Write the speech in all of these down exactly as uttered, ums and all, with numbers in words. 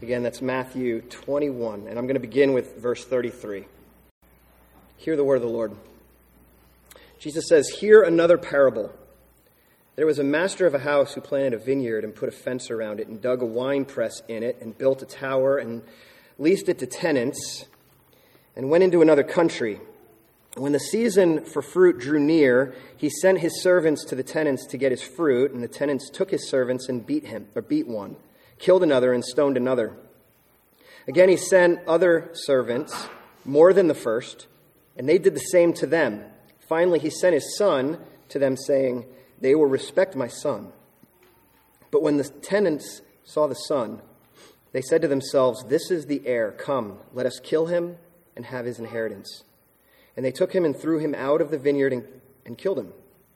Again, that's Matthew twenty-one, and I'm going to begin with verse thirty-three. Hear the word of the Lord. Jesus says, "Hear another parable. There was a master of a house who planted a vineyard and put a fence around it and dug a winepress in it and built a tower and leased it to tenants and went into another country. When the season for fruit drew near, he sent his servants to the tenants to get his fruit, and the tenants took his servants and beat him, or beat one, killed another, and stoned another. Again, he sent other servants, more than the first, and they did the same to them. Finally, he sent his son to them, saying, 'They will respect my son.' But when the tenants saw the son, they said to themselves, 'This is the heir. Come, let us kill him and have his inheritance.' And they took him and threw him out of the vineyard and, and killed him.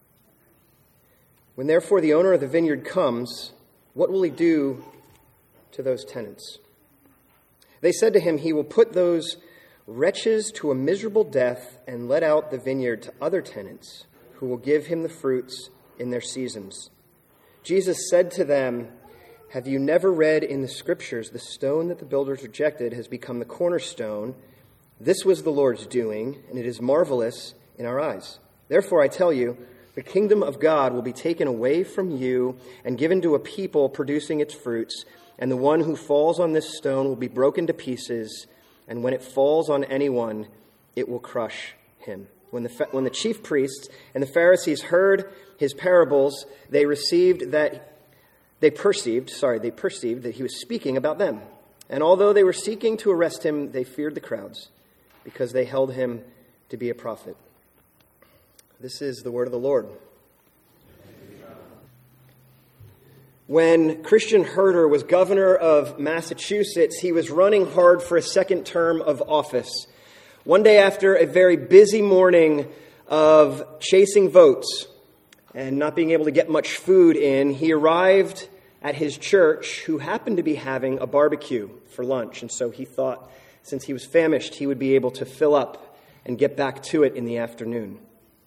When therefore the owner of the vineyard comes, what will he do to those tenants?' They said to him, 'He will put those wretches to a miserable death and let out the vineyard to other tenants, who will give him the fruits in their seasons.' Jesus said to them, 'Have you never read in the Scriptures, the stone that the builders rejected has become the cornerstone? This was the Lord's doing, and it is marvelous in our eyes. Therefore, I tell you, the kingdom of God will be taken away from you and given to a people producing its fruits, and the one who falls on this stone will be broken to pieces, and when it falls on anyone, it will crush him.' When the, when the chief priests and the Pharisees heard his parables, they received that they perceived, sorry, they perceived that he was speaking about them. And although they were seeking to arrest him, they feared the crowds, because they held him to be a prophet." This is the word of the Lord. When Christian Herter was governor of Massachusetts, he was running hard for a second term of office. One day after a very busy morning of chasing votes and not being able to get much food in, he arrived at his church, who happened to be having a barbecue for lunch. And so he thought, since he was famished, he would be able to fill up and get back to it in the afternoon.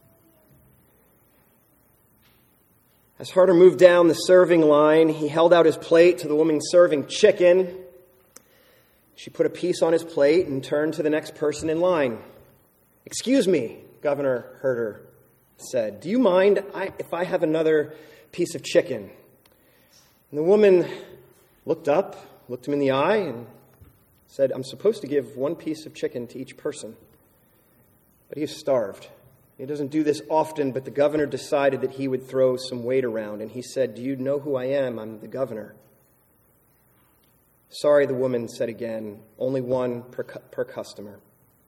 As Herter moved down the serving line, he held out his plate to the woman serving chicken. She put a piece on his plate and turned to the next person in line. "Excuse me," Governor Herter said, "do you mind if I have another piece of chicken?" And the woman looked up, looked him in the eye, and said, "I'm supposed to give one piece of chicken to each person." But he is starved. He doesn't do this often, but the governor decided that he would throw some weight around. And he said, "Do you know who I am? I'm the governor." "Sorry," the woman said again, "only one per, cu- per customer."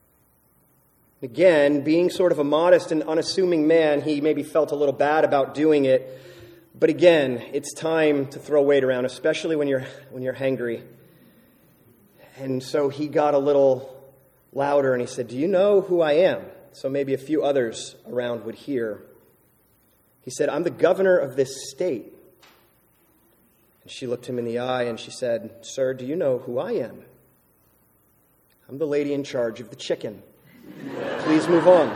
Again, being sort of a modest and unassuming man, he maybe felt a little bad about doing it. But again, it's time to throw weight around, especially when you're when you're hangry. And so he got a little louder and he said, "Do you know who I am?" So maybe a few others around would hear. He said, "I'm the governor of this state." And she looked him in the eye and she said, "Sir, do you know who I am?" "I'm the lady in charge of the chicken. Please move on."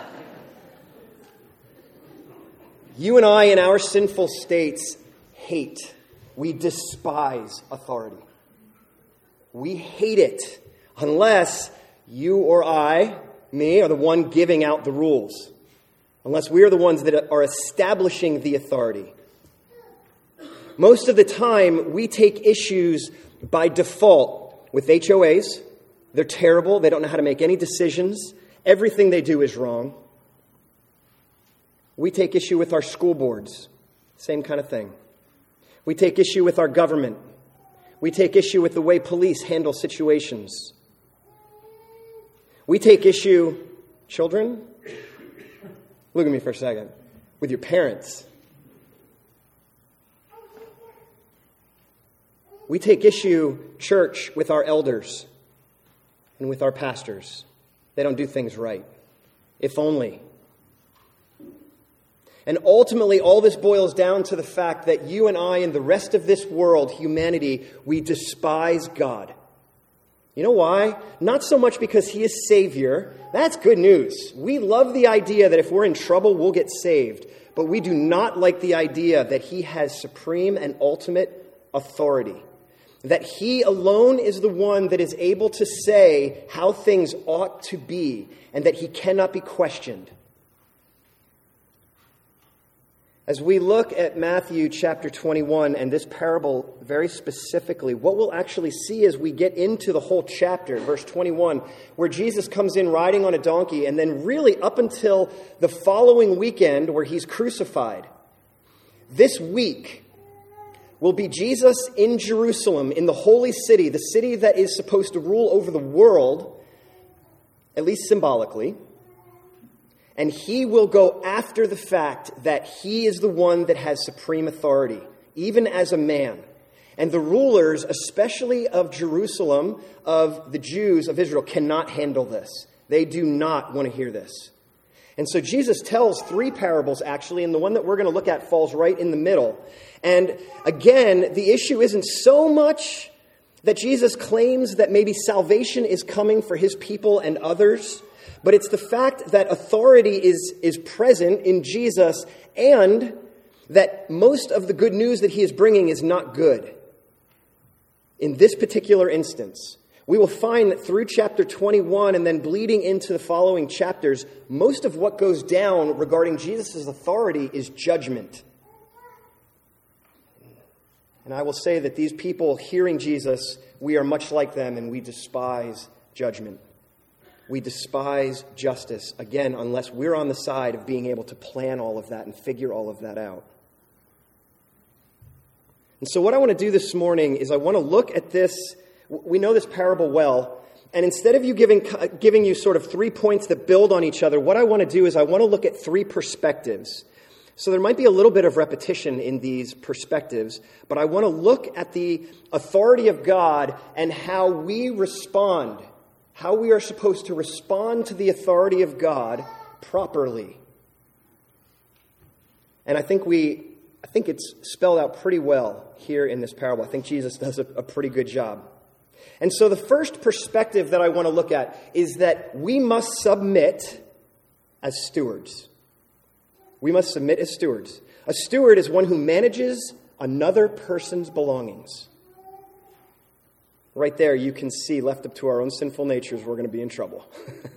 You and I, in our sinful states, hate. We despise authority. We hate it unless you or I, me, are the one giving out the rules. Unless we are the ones that are establishing the authority. Most of the time, we take issues by default with H O As. They're terrible. They don't know how to make any decisions. Everything they do is wrong. We take issue with our school boards. Same kind of thing. We take issue with our government. We take issue with the way police handle situations. We take issue, children, look at me for a second, with your parents. We take issue, church, with our elders and with our pastors. They don't do things right. If only. And ultimately, all this boils down to the fact that you and I and the rest of this world, humanity, we despise God. You know why? Not so much because he is Savior. That's good news. We love the idea that if we're in trouble, we'll get saved. But we do not like the idea that he has supreme and ultimate authority. that he alone is the one that is able to say how things ought to be, and that he cannot be questioned. As we look at Matthew chapter twenty-one and this parable very specifically, what we'll actually see as we get into the whole chapter, verse twenty-one, where Jesus comes in riding on a donkey, and then really up until the following weekend where he's crucified. This week will be Jesus in Jerusalem, in the holy city, the city that is supposed to rule over the world, at least symbolically. And he will go after the fact that he is the one that has supreme authority, even as a man. And the rulers, especially of Jerusalem, of the Jews of Israel, cannot handle this. They do not want to hear this. And so Jesus tells three parables, actually, and the one that we're going to look at falls right in the middle. And again, the issue isn't so much that Jesus claims that maybe salvation is coming for his people and others, but it's the fact that authority is, is present in Jesus, and that most of the good news that he is bringing is not good. In this particular instance, we will find that through chapter twenty-one and then bleeding into the following chapters, most of what goes down regarding Jesus' authority is judgment. And I will say that these people hearing Jesus, we are much like them, and we despise judgment. We despise justice, again, unless we're on the side of being able to plan all of that and figure all of that out. And so what I want to do this morning is I want to look at this. We know this parable well, and instead of you giving, giving you sort of three points that build on each other, what I want to do is I want to look at three perspectives. So there might be a little bit of repetition in these perspectives, but I want to look at the authority of God and how we respond, how we are supposed to respond to the authority of God properly. And I think we, I think it's spelled out pretty well here in this parable. I think Jesus does a, a pretty good job. And so the first perspective that I want to look at is that we must submit as stewards. We must submit as stewards. A steward is one who manages another person's belongings. Right there, you can see, left up to our own sinful natures, we're going to be in trouble.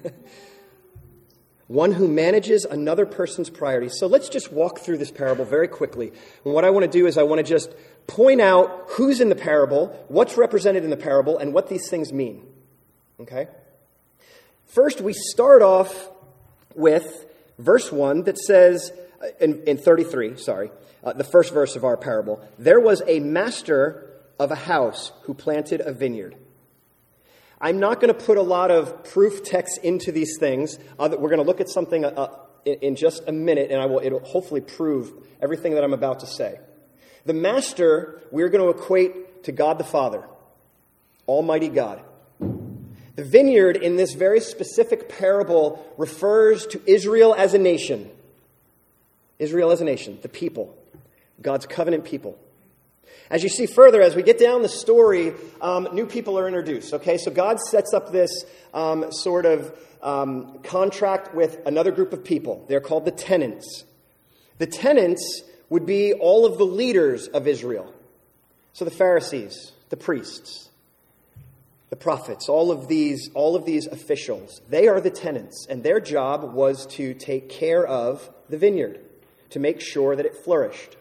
One who manages another person's priorities. So let's just walk through this parable very quickly. And what I want to do is I want to just point out who's in the parable, what's represented in the parable, and what these things mean. Okay? First, we start off with verse one that says, in, in thirty-three, sorry, uh, the first verse of our parable, there was a master of a house who planted a vineyard. I'm not going to put a lot of proof text into these things. Uh, we're going to look at something uh, in, in just a minute, and I will. It'll hopefully prove everything that I'm about to say. The master, we're going to equate to God the Father, Almighty God. The vineyard in this very specific parable refers to Israel as a nation. Israel as a nation, the people, God's covenant people. As you see further, as we get down the story, um, new people are introduced. Okay, so God sets up this um, sort of um, contract with another group of people. They're called the tenants. The tenants would be all of the leaders of Israel. So the Pharisees, the priests, the prophets, all of these, all of these officials, they are the tenants, and their job was to take care of the vineyard, to make sure that it flourished.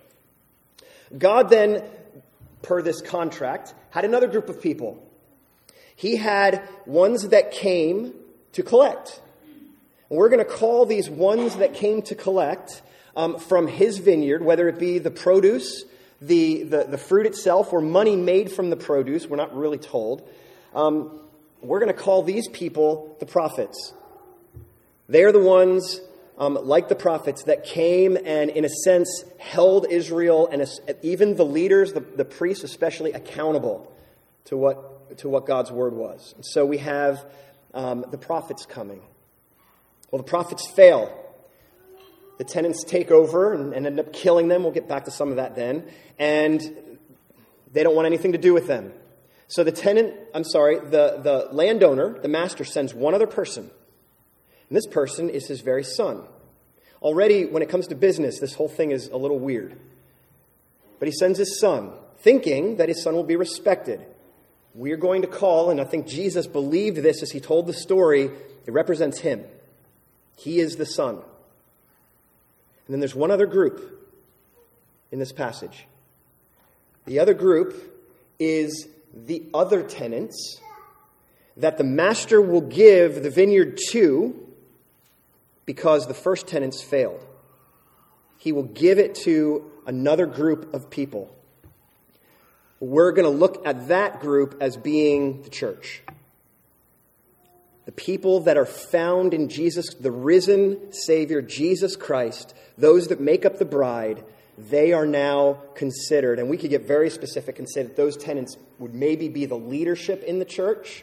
God then, per this contract, had another group of people. He had ones that came to collect. And we're going to call these ones that came to collect um, from his vineyard, whether it be the produce, the, the, the fruit itself, or money made from the produce. We're not really told. Um, we're going to call these people the prophets. They are the ones, um, like the prophets, that came and, in a sense, held Israel and even the leaders, the, the priests especially, accountable to what to what God's word was. And so we have um, the prophets coming. Well, the prophets fail. The tenants take over and, and end up killing them. We'll get back to some of that then. And they don't want anything to do with them. So the tenant, I'm sorry, the, the landowner, the master, sends one other person. And this person is his very son. Already, when it comes to business, this whole thing is a little weird. But he sends his son, thinking that his son will be respected. we're going to call, and I think Jesus believed this as he told the story, it represents him. He is the Son. And then there's one other group in this passage. The other group is the other tenants that the master will give the vineyard to because the first tenants failed. He will give it to another group of people. We're going to look at that group as being the church. The people that are found in Jesus, the risen Savior, Jesus Christ, those that make up the bride, they are now considered, and we could get very specific and say that those tenants would maybe be the leadership in the church,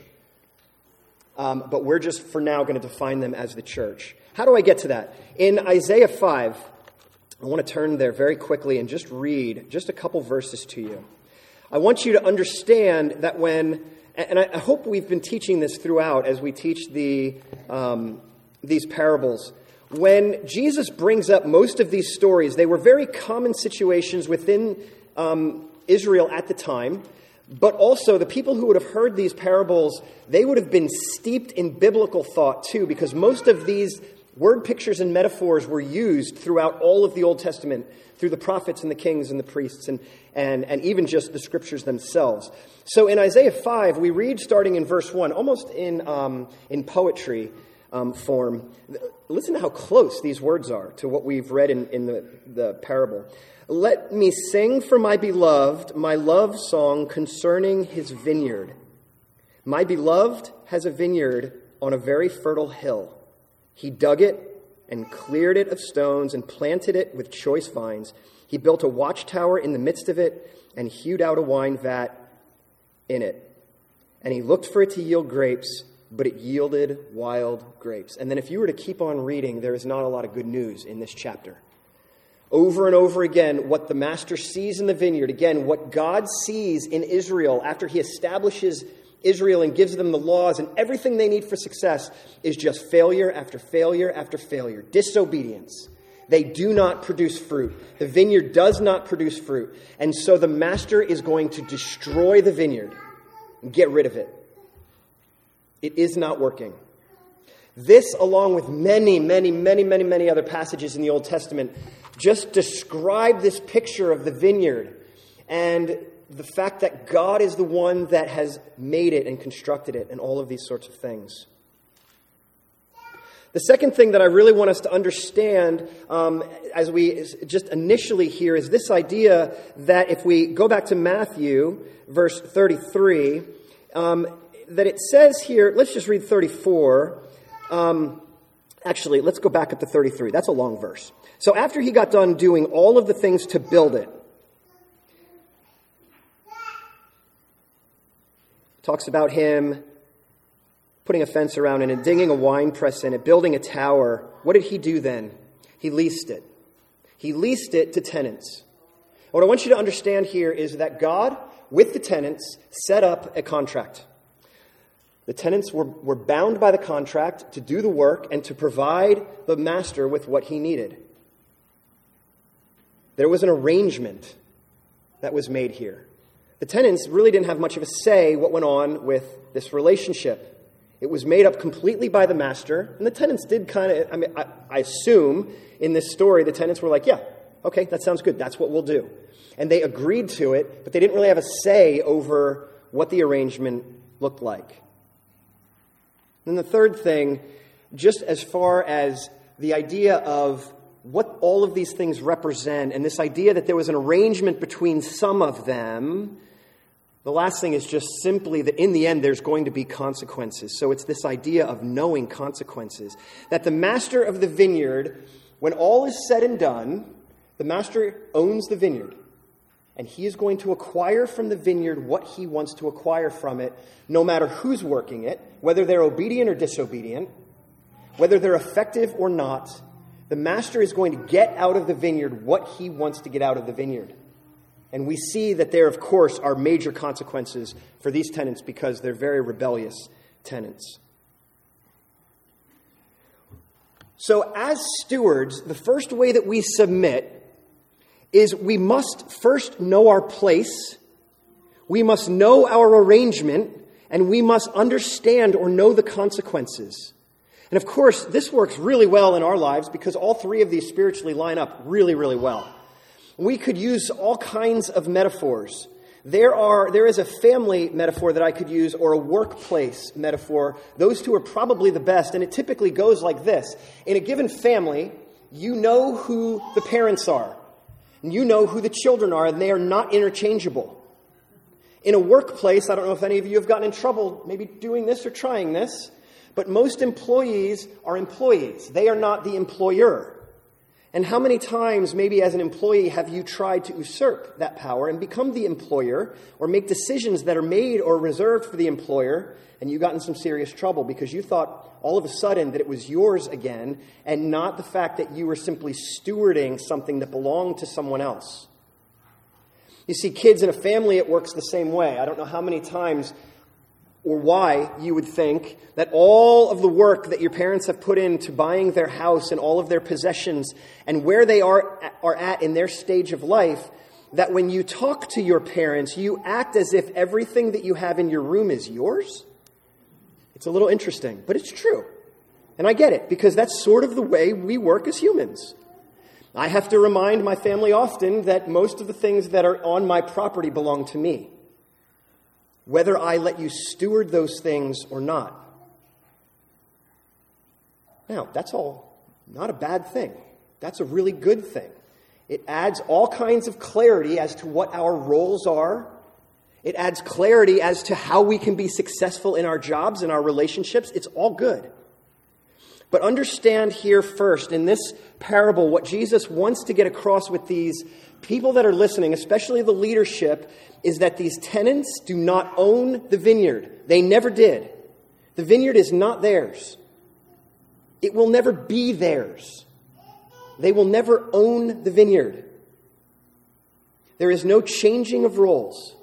um, but we're just for now going to define them as the church. How do I get to that? In Isaiah five, I want to turn there very quickly and just read just a couple verses to you. I want you to understand that when, and I hope we've been teaching this throughout as we teach the um, these parables. When Jesus brings up most of these stories, they were very common situations within um, Israel at the time, but also the people who would have heard these parables, they would have been steeped in biblical thought too, because most of these word pictures and metaphors were used throughout all of the Old Testament, through the prophets and the kings and the priests, and, and, and even just the scriptures themselves. So in Isaiah five, we read starting in verse one, almost in, um, in poetry um, form. Listen to how close these words are to what we've read in, in the, the parable. Let me sing for my beloved my love song concerning his vineyard. My beloved has a vineyard on a very fertile hill. He dug it and cleared it of stones and planted it with choice vines. He built a watchtower in the midst of it and hewed out a wine vat in it. And he looked for it to yield grapes, but it yielded wild grapes. And then if you were to keep on reading, there is not a lot of good news in this chapter. Over and over again, what the master sees in the vineyard, again, what God sees in Israel after he establishes Israel and gives them the laws and everything they need for success, is just failure after failure after failure. Disobedience. They do not produce fruit. The vineyard does not produce fruit. And so the master is going to destroy the vineyard and get rid of it. It is not working. This, along with many, many, many, many, many other passages in the Old Testament, just describe this picture of the vineyard and the fact that God is the one that has made it and constructed it and all of these sorts of things. The second thing that I really want us to understand um, as we just initially hear is this idea that if we go back to Matthew, verse thirty-three, um, that it says here, let's just read thirty-four. Um, actually, let's go back up to thirty-three. That's a long verse. So after he got done doing all of the things to build it, talks about him putting a fence around it and digging a wine press in it, building a tower. What did he do then? He leased it. He leased it to tenants. What I want you to understand here is that God, with the tenants, set up a contract. The tenants were, were bound by the contract to do the work and to provide the master with what he needed. There was an arrangement that was made here. The tenants really didn't have much of a say what went on with this relationship. It was made up completely by the master, and the tenants did kind of, I mean, I, I assume in this story, the tenants were like, yeah, okay, that sounds good. That's what we'll do. And they agreed to it, but they didn't really have a say over what the arrangement looked like. And the third thing, just as far as the idea of what all of these things represent, and this idea that there was an arrangement between some of them, the last thing is just simply that in the end there's going to be consequences. So it's this idea of knowing consequences. That the master of the vineyard, when all is said and done, the master owns the vineyard. And he is going to acquire from the vineyard what he wants to acquire from it, no matter who's working it, whether they're obedient or disobedient, whether they're effective or not. The master is going to get out of the vineyard what he wants to get out of the vineyard. And we see that there, of course, are major consequences for these tenants because they're very rebellious tenants. So as stewards, the first way that we submit is we must first know our place. We must know our arrangement, and we must understand or know the consequences. And of course, this works really well in our lives because all three of these spiritually line up really, really well. We could use all kinds of metaphors. There are, there is a family metaphor that I could use or a workplace metaphor. Those two are probably the best, and it typically goes like this. In a given family, you know who the parents are, and you know who the children are, and they are not interchangeable. In a workplace, I don't know if any of you have gotten in trouble maybe doing this or trying this, but most employees are employees. They are not the employer. And how many times, maybe as an employee, have you tried to usurp that power and become the employer or make decisions that are made or reserved for the employer, and you got in some serious trouble because you thought all of a sudden that it was yours again and not the fact that you were simply stewarding something that belonged to someone else? You see, kids in a family, it works the same way. I don't know how many times or why you would think that all of the work that your parents have put into buying their house and all of their possessions and where they are, are at in their stage of life, that when you talk to your parents, you act as if everything that you have in your room is yours. It's a little interesting, but it's true. And I get it, because that's sort of the way we work as humans. I have to remind my family often that most of the things that are on my property belong to me, whether I let you steward those things or not. Now, that's all not a bad thing. That's a really good thing. It adds all kinds of clarity as to what our roles are. It adds clarity as to how we can be successful in our jobs and our relationships. It's all good. But understand here first, in this parable, what Jesus wants to get across with these people that are listening, especially the leadership, is that these tenants do not own the vineyard. They never did. The vineyard is not theirs. It will never be theirs. They will never own the vineyard. There is no changing of roles.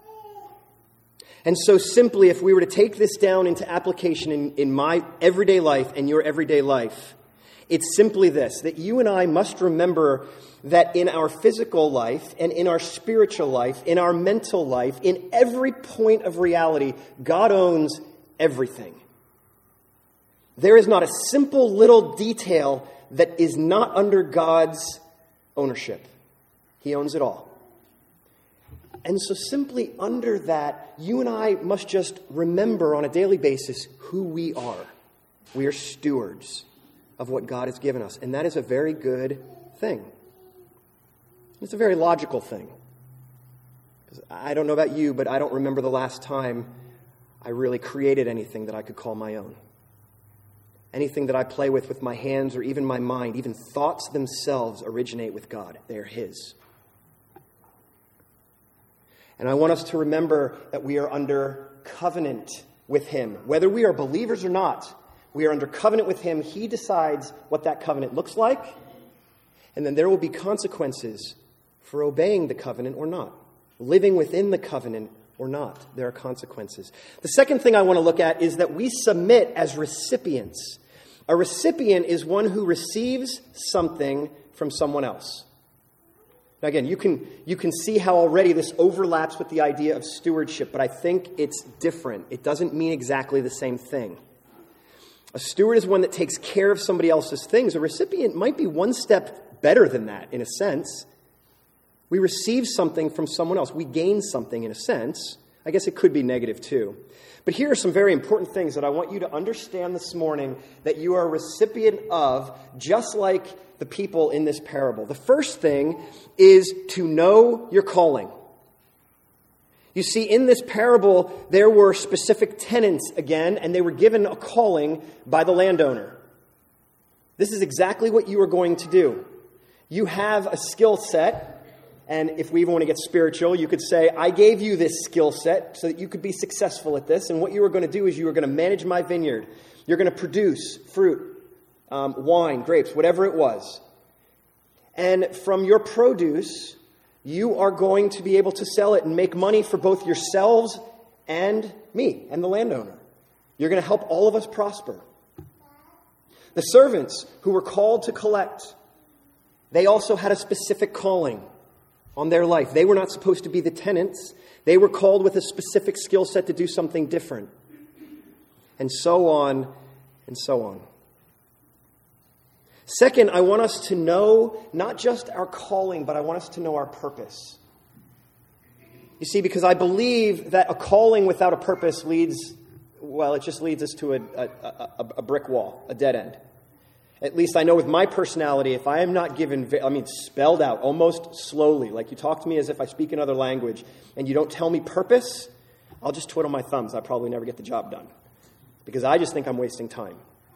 And so simply, if we were to take this down into application in, in my everyday life and your everyday life, it's simply this, that you and I must remember that in our physical life and in our spiritual life, in our mental life, in every point of reality, God owns everything. There is not a simple little detail that is not under God's ownership. He owns it all. And so simply under that, you and I must just remember on a daily basis who we are. We are stewards of what God has given us. And that is a very good thing. It's a very logical thing. I don't know about you, but I don't remember the last time I really created anything that I could call my own. Anything that I play with with my hands or even my mind, even thoughts themselves originate with God. They are His. And I want us to remember that we are under covenant with Him. Whether we are believers or not, we are under covenant with Him. He decides what that covenant looks like. And then there will be consequences for obeying the covenant or not. Living within the covenant or not. There are consequences. The second thing I want to look at is that we submit as recipients. A recipient is one who receives something from someone else. Now again, you can you can see how already this overlaps with the idea of stewardship, but I think it's different. It doesn't mean exactly the same thing. A steward is one that takes care of somebody else's things. A recipient might be one step better than that, in a sense. We receive something from someone else. We gain something, in a sense. I guess it could be negative, too. But here are some very important things that I want you to understand this morning that you are a recipient of, just like the people in this parable. The first thing is to know your calling. You see, in this parable, there were specific tenants again, and they were given a calling by the landowner. This is exactly what you are going to do. You have a skill set, and if we even want to get spiritual, you could say, I gave you this skill set so that you could be successful at this, and what you are going to do is you are going to manage my vineyard. You're going to produce fruit. Um, wine, grapes, whatever it was. And from your produce, you are going to be able to sell it and make money for both yourselves and me and the landowner. You're going to help all of us prosper. The servants who were called to collect, they also had a specific calling. on their life. They were not supposed to be the tenants. They were called with a specific skill set to do something different. And so on and so on. Second, I want us to know not just our calling, but I want us to know our purpose. You see, because I believe that a calling without a purpose leads, well, it just leads us to a, a, a, a brick wall, a dead end. At least I know with my personality, if I am not given, I mean, spelled out almost slowly, like you talk to me as if I speak another language, and you don't tell me purpose, I'll just twiddle my thumbs. I probably never get the job done. Because I just think I'm wasting time.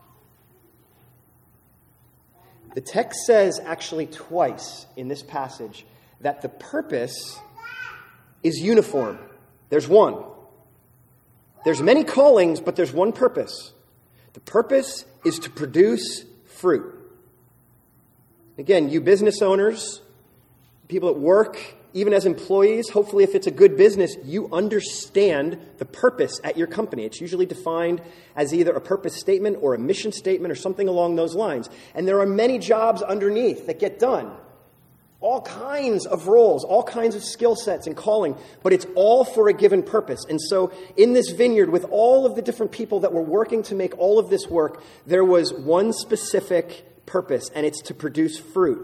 The text says actually twice in this passage that the purpose is uniform. There's one. There's many callings, but there's one purpose. The purpose is to produce fruit. Again, you business owners, people at work, even as employees, hopefully if it's a good business, you understand the purpose at your company. It's usually defined as either a purpose statement or a mission statement or something along those lines. And there are many jobs underneath that get done. All kinds of roles, all kinds of skill sets and calling, but it's all for a given purpose. And so in this vineyard, with all of the different people that were working to make all of this work, there was one specific purpose, and it's to produce fruit.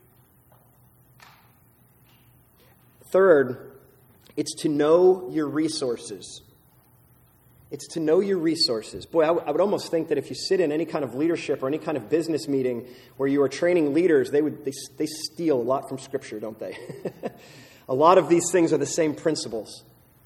Third, it's to know your resources. It's to know your resources. Boy, I, w- I would almost think that if you sit in any kind of leadership or any kind of business meeting where you are training leaders, they would they, they steal a lot from Scripture, don't they? A lot of these things are the same principles.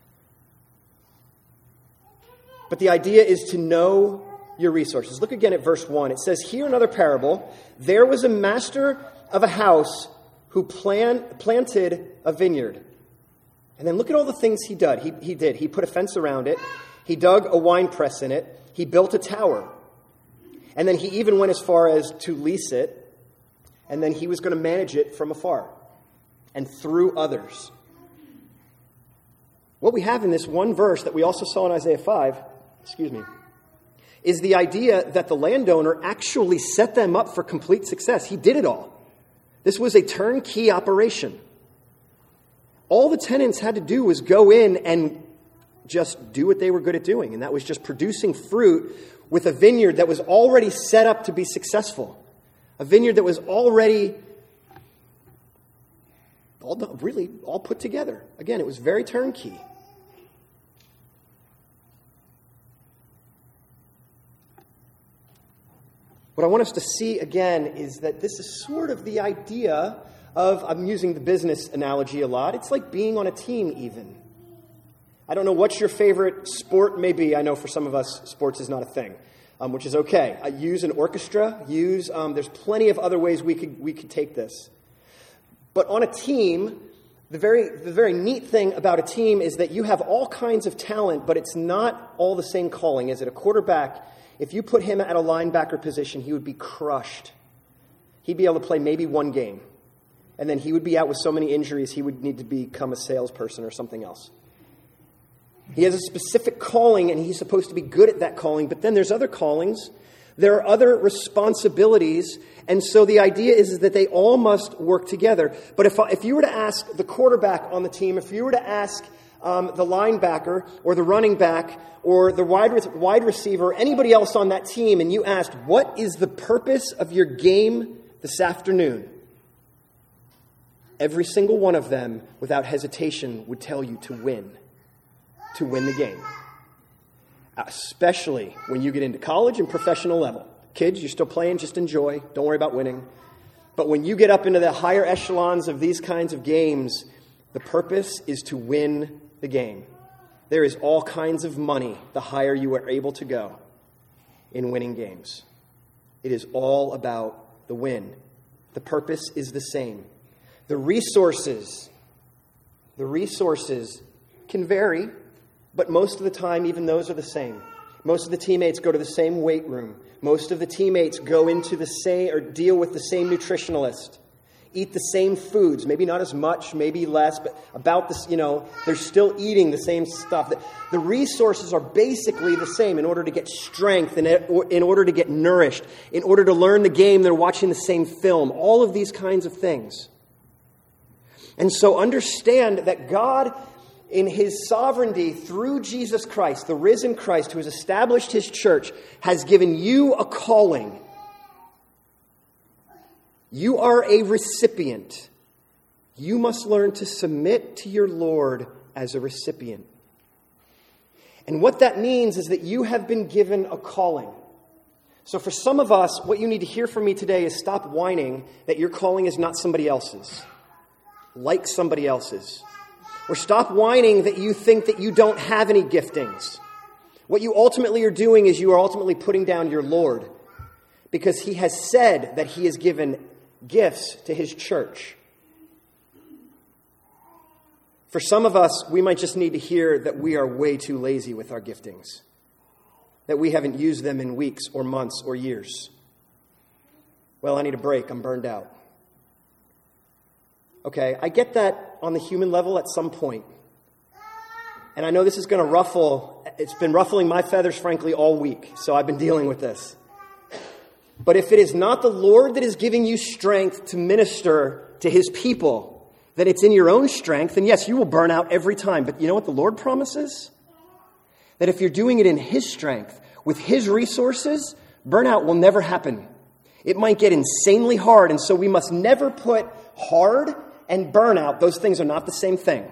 But the idea is to know your resources. Look again at verse one. It says, "Here another parable. There was a master of a house who plan, planted a vineyard." And then look at all the things he did. He, he did. He put a fence around it. He dug a wine press in it. He built a tower. And then he even went as far as to lease it. And then he was going to manage it from afar and through others. What we have in this one verse that we also saw in Isaiah five, excuse me, is the idea that the landowner actually set them up for complete success. He did it all. This was a turnkey operation. All the tenants had to do was go in and just do what they were good at doing, and that was just producing fruit with a vineyard that was already set up to be successful. A vineyard that was already all done, really all put together. Again, it was very turnkey. What I want us to see again is that this is sort of the idea of, I'm using the business analogy a lot, it's like being on a team even. I don't know what your favorite sport may be. I know for some of us, sports is not a thing, um, which is okay. I use an orchestra, use, um, there's plenty of other ways we could we could take this. But on a team, the very the very neat thing about a team is that you have all kinds of talent, but it's not all the same calling. Is it a quarterback? If you put him at a linebacker position, he would be crushed. He'd be able to play maybe one game. And then he would be out with so many injuries, he would need to become a salesperson or something else. He has a specific calling, and he's supposed to be good at that calling. But then there's other callings. There are other responsibilities. And so the idea is, is that they all must work together. But if, if you were to ask the quarterback on the team, if you were to ask um, the linebacker or the running back or the wide, wide receiver, or anybody else on that team, and you asked, what is the purpose of your game this afternoon? Every single one of them, without hesitation, would tell you to win. To win the game. Especially when you get into college and professional level. Kids, you're still playing, just enjoy. Don't worry about winning. But when you get up into the higher echelons of these kinds of games, the purpose is to win the game. There is all kinds of money the higher you are able to go in winning games. It is all about the win. The purpose is the same. The resources, the resources can vary, but most of the time, even those are the same. Most of the teammates go to the same weight room. Most of the teammates go into the same, or deal with the same nutritionalist. Eat the same foods, maybe not as much, maybe less, but about this, you know, they're still eating the same stuff. The resources are basically the same in order to get strength, and in order to get nourished, in order to learn the game, they're watching the same film, all of these kinds of things. And so understand that God, in his sovereignty through Jesus Christ, the risen Christ who has established his church, has given you a calling. You are a recipient. You must learn to submit to your Lord as a recipient. And what that means is that you have been given a calling. So for some of us, what you need to hear from me today is stop whining that your calling is not somebody else's, like somebody else's. Or stop whining that you think that you don't have any giftings. What you ultimately are doing is you are ultimately putting down your Lord, because he has said that he has given gifts to his church. For some of us, we might just need to hear that we are way too lazy with our giftings, that we haven't used them in weeks or months or years. Well, I need a break. I'm burned out. Okay, I get that on the human level at some point. And I know this is going to ruffle, it's been ruffling my feathers, frankly, all week. So I've been dealing with this. But if it is not the Lord that is giving you strength to minister to his people, that it's in your own strength, and yes, you will burn out every time. But you know what the Lord promises? That if you're doing it in his strength, with his resources, burnout will never happen. It might get insanely hard, and so we must never put hard and burnout, those things are not the same thing.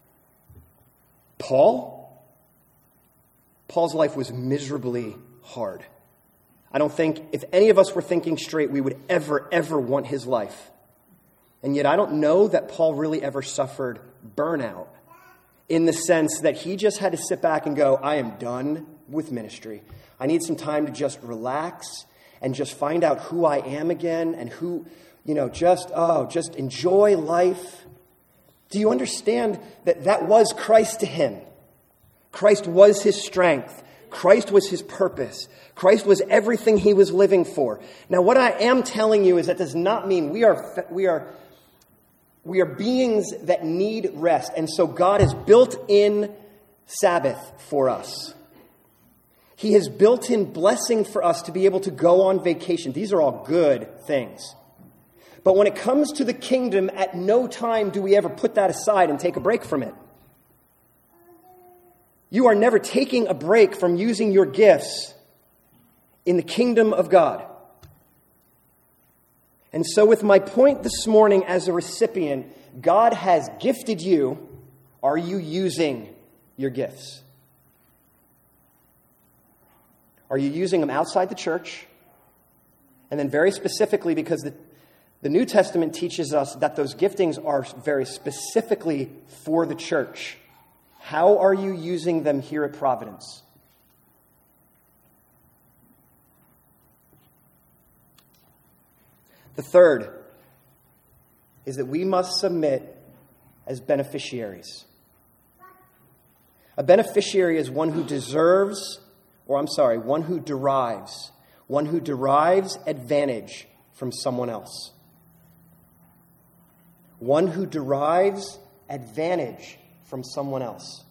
Paul? Paul's life was miserably hard. I don't think, if any of us were thinking straight, we would ever, ever want his life. And yet I don't know that Paul really ever suffered burnout, in the sense that he just had to sit back and go, I am done with ministry. I need some time to just relax and just find out who I am again, and who, you know, just, oh, just enjoy life. Do you understand that that was Christ to him? Christ was his strength. Christ was his purpose. Christ was everything he was living for. Now, what I am telling you is that does not mean we are, we are, we are beings that need rest. And so God has built in Sabbath for us. He has built in blessing for us to be able to go on vacation. These are all good things. But when it comes to the kingdom, at no time do we ever put that aside and take a break from it. You are never taking a break from using your gifts in the kingdom of God. And so with my point this morning as a recipient, God has gifted you. Are you using your gifts? Are you using them outside the church? And then very specifically, because the, the New Testament teaches us that those giftings are very specifically for the church. How are you using them here at Providence? The third is that we must submit as beneficiaries. A beneficiary is one who deserves, or I'm sorry, one who derives, one who derives advantage from someone else. One who derives advantage from someone else.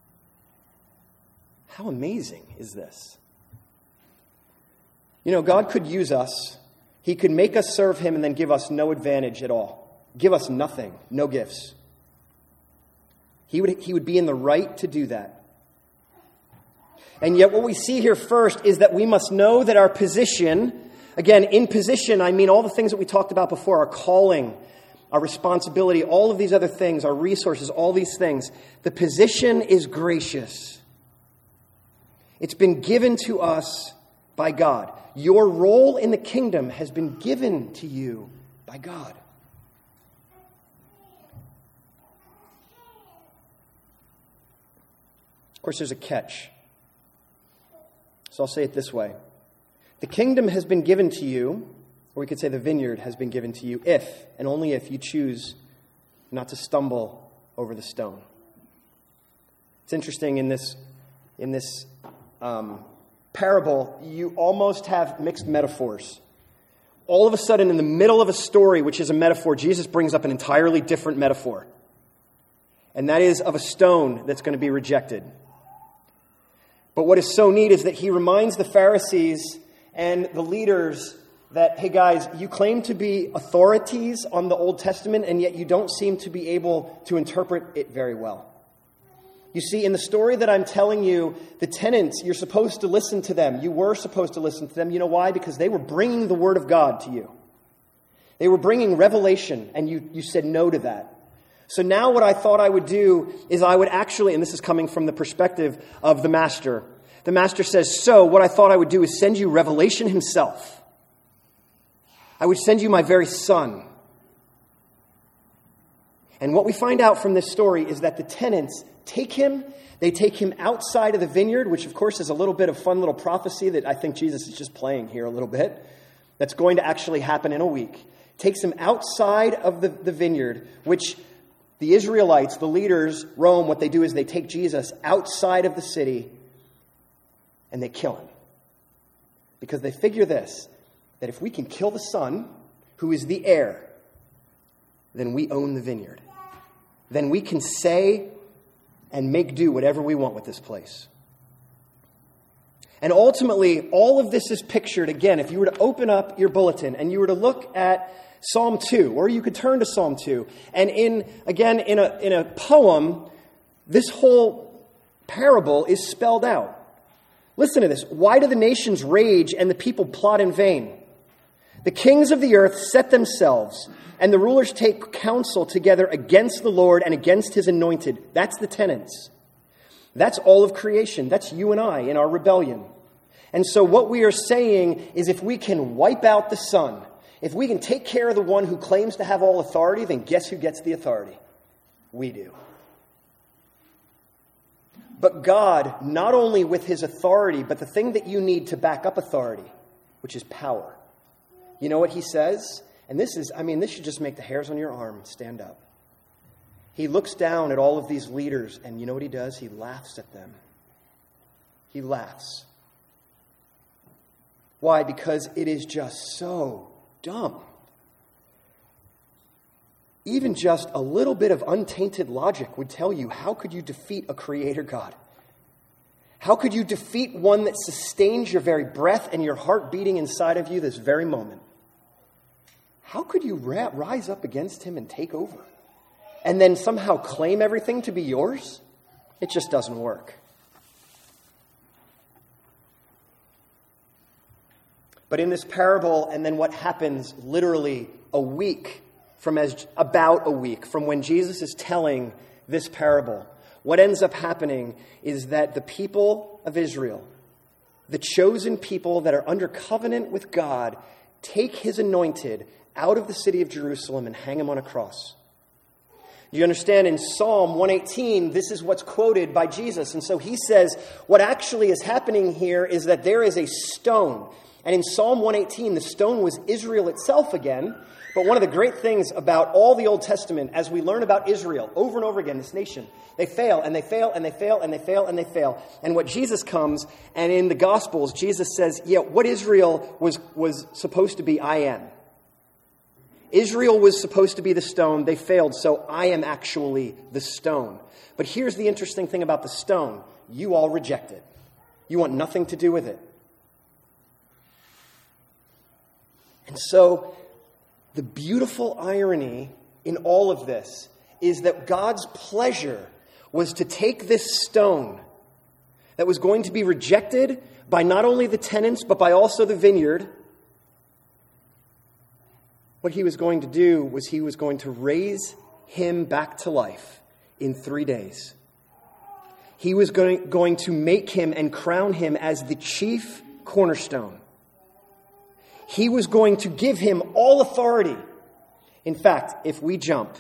How amazing is this? You know, God could use us. He could make us serve him and then give us no advantage at all. Give us nothing, no gifts. He would, he would be in the right to do that. And yet what we see here first is that we must know that our position, again, in position, I mean all the things that we talked about before, our calling, our responsibility, all of these other things, our resources, all these things. The position is gracious. It's been given to us by God. Your role in the kingdom has been given to you by God. Of course, there's a catch. So I'll say it this way. The kingdom has been given to you, or we could say the vineyard has been given to you if, and only if, you choose not to stumble over the stone. It's interesting in this, in this um, parable, you almost have mixed metaphors. All of a sudden, in the middle of a story, which is a metaphor, Jesus brings up an entirely different metaphor. And that is of a stone that's going to be rejected. But what is so neat is that he reminds the Pharisees and the leaders that, hey guys, you claim to be authorities on the Old Testament, and yet you don't seem to be able to interpret it very well. You see, in the story that I'm telling you, the tenants, you're supposed to listen to them. You were supposed to listen to them. You know why? Because they were bringing the Word of God to you. They were bringing revelation, and you, you said no to that. So now what I thought I would do is I would actually, and this is coming from the perspective of the Master. The Master says, so what I thought I would do is send you revelation himself. I would send you my very Son. And what we find out from this story is that the tenants take him, they take him outside of the vineyard, which of course is a little bit of fun little prophecy that I think Jesus is just playing here a little bit. That's going to actually happen in a week. Takes him outside of the, the vineyard, which the Israelites, the leaders, Rome, what they do is they take Jesus outside of the city and they kill him. Because they figure this, that if we can kill the Son, who is the heir, then we own the vineyard. Then we can say and make do whatever we want with this place. And ultimately, all of this is pictured, again, if you were to open up your bulletin and you were to look at Psalm two, or you could turn to Psalm two, and in, again, in a, in a poem, this whole parable is spelled out. Listen to this. Why do the nations rage and the people plot in vain? The kings of the earth set themselves, and the rulers take counsel together against the Lord and against his anointed. That's the tenants. That's all of creation. That's you and I in our rebellion. And so what we are saying is if we can wipe out the Son, if we can take care of the one who claims to have all authority, then guess who gets the authority? We do. But God, not only with his authority, but the thing that you need to back up authority, which is power. You know what he says? And this is, I mean, this should just make the hairs on your arm stand up. He looks down at all of these leaders, and you know what he does? He laughs at them. He laughs. Why? Because it is just so dumb. Even just a little bit of untainted logic would tell you, how could you defeat a creator God? How could you defeat one that sustains your very breath and your heart beating inside of you this very moment? How could you ra- rise up against him and take over? And then somehow claim everything to be yours? It just doesn't work. But in this parable, and then what happens literally a week from as about a week from when Jesus is telling this parable, what ends up happening is that the people of Israel, the chosen people that are under covenant with God, take his anointed out of the city of Jerusalem and hang him on a cross. You understand, in Psalm one eighteen, this is what's quoted by Jesus. And so he says, what actually is happening here is that there is a stone. And in Psalm one eighteen, the stone was Israel itself again. But one of the great things about all the Old Testament, as we learn about Israel over and over again, this nation, they fail and they fail and they fail and they fail and they fail. And what Jesus comes, and in the Gospels, Jesus says, yeah, what Israel was, was supposed to be, I am. Israel was supposed to be the stone. They failed, so I am actually the stone. But here's the interesting thing about the stone. You all reject it. You want nothing to do with it. And so the beautiful irony in all of this is that God's pleasure was to take this stone that was going to be rejected by not only the tenants, but by also the vineyard. What he was going to do was he was going to raise him back to life in three days. He was going, going to make him and crown him as the chief cornerstone. He was going to give him all authority. In fact, if we jump,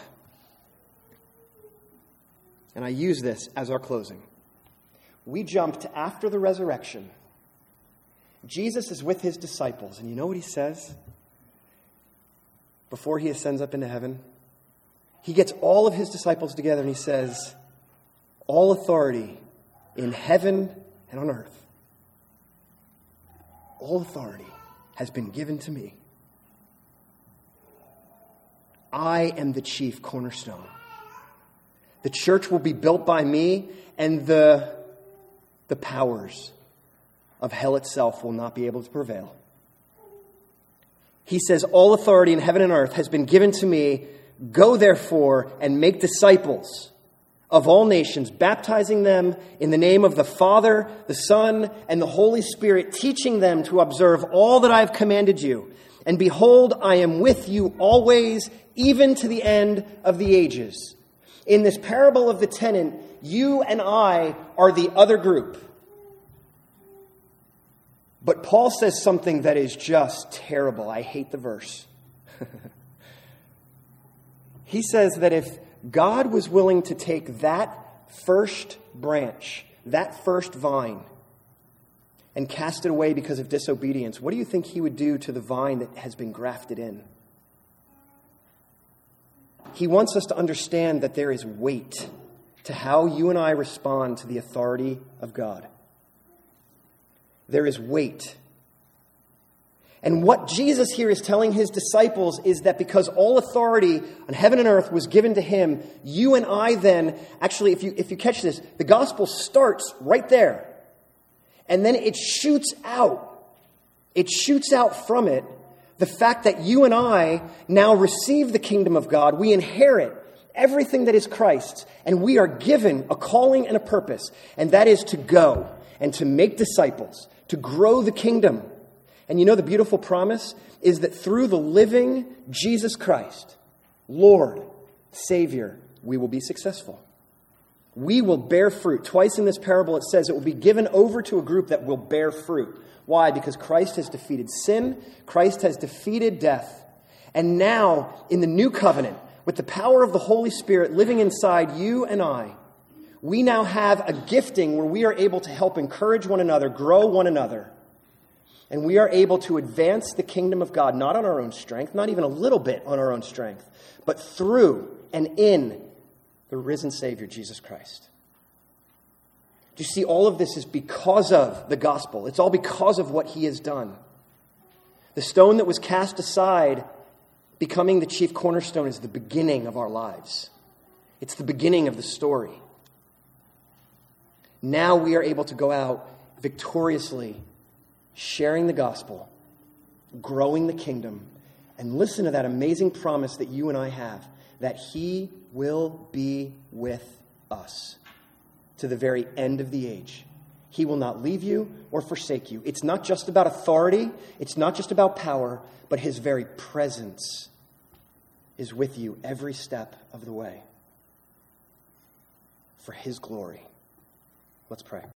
and I use this as our closing, we jump to after the resurrection. Jesus is with his disciples, and you know what he says? Before he ascends up into heaven, he gets all of his disciples together and he says, all authority in heaven and on earth, all authority has been given to me. I am the chief cornerstone. The church will be built by me, and the, the powers of hell itself will not be able to prevail. He says, all authority in heaven and earth has been given to me. Go therefore and make disciples of all nations, baptizing them in the name of the Father, the Son, and the Holy Spirit, teaching them to observe all that I have commanded you. And behold, I am with you always, even to the end of the ages. In this parable of the tenant, you and I are the other group. But Paul says something that is just terrible. I hate the verse. He says that if God was willing to take that first branch, that first vine, and cast it away because of disobedience, what do you think he would do to the vine that has been grafted in? He wants us to understand that there is weight to how you and I respond to the authority of God. There is weight. And what Jesus here is telling his disciples is that because all authority on heaven and earth was given to him, you and I then, actually, if you if you catch this, the gospel starts right there. And then it shoots out. It shoots out from it the fact that you and I now receive the kingdom of God. We inherit everything that is Christ's, and we are given a calling and a purpose, and that is to go and to make disciples, to grow the kingdom. And you know the beautiful promise is that through the living Jesus Christ, Lord, Savior, we will be successful. We will bear fruit. Twice in this parable it says it will be given over to a group that will bear fruit. Why? Because Christ has defeated sin. Christ has defeated death. And now, in the new covenant, with the power of the Holy Spirit living inside you and I, we now have a gifting where we are able to help encourage one another, grow one another. And we are able to advance the kingdom of God, not on our own strength, not even a little bit on our own strength, but through and in the risen Savior, Jesus Christ. Do you see, all of this is because of the gospel. It's all because of what he has done. The stone that was cast aside, becoming the chief cornerstone, is the beginning of our lives. It's the beginning of the story. Now we are able to go out victoriously, sharing the gospel, growing the kingdom, and listen to that amazing promise that you and I have, that he will be with us to the very end of the age. He will not leave you or forsake you. It's not just about authority. It's not just about power, but his very presence is with you every step of the way for his glory. Let's pray.